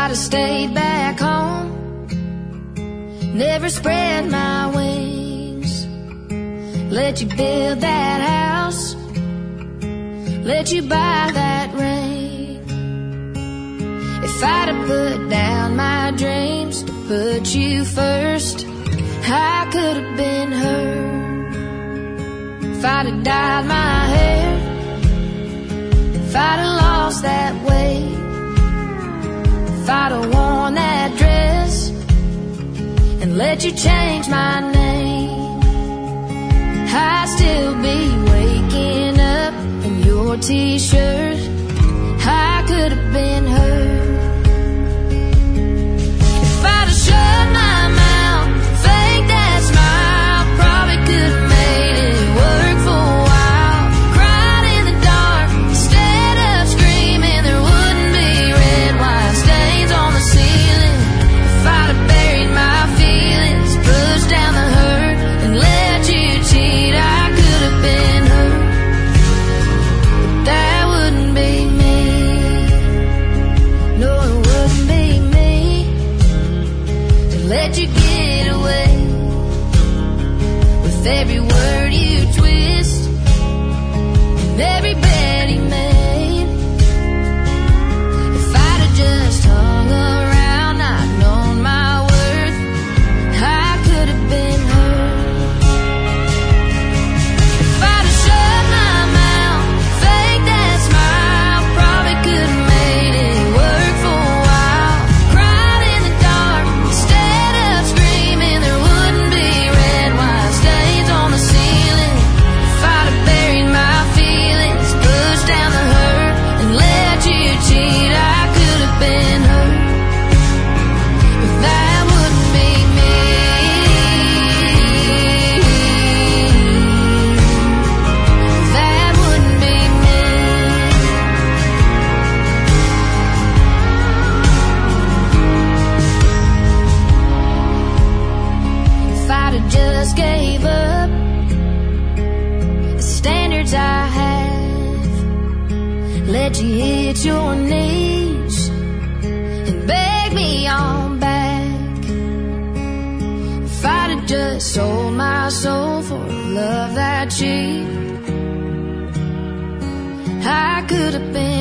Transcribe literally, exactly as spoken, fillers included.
I'd have stayed back home, never spread my wings, let you build that house, let you buy that ring. If I'd have put down my dreams to put you first, I could have been her. If I'd have dyed my hair, if I'd have lost that weight, if I'd have worn that dress and let you change my name, I'd still be waking up in your t-shirt. I could have been her. If I'd have shut my mouth, fake that smile, probably could have made it work for a while. Cried in the dark instead of screaming, there wouldn't be red wine stains on the ceiling. If I'd have buried my feelings, pushed down the hurt and let you cheat, I could have been her. But that wouldn't be me. No, it wouldn't be me to let you get away with every word you twist and every bet he made. If I'd have just hung around, not known my worth, I could have been her. If I'd have shut my mouth, fake that smile, probably could have made it work for a while. Cried in the dark instead of screaming, there wouldn't be red wine stains on the ceiling. If I'd have buried my feelings, pushed down the hurt and let you cheat, I could have been her. But that wouldn't be me. That wouldn't be me. If I'd have just gave up the standards I have, let you hit your knees and beg me on back. If I'd have just sold my soul for love that cheap, I could have been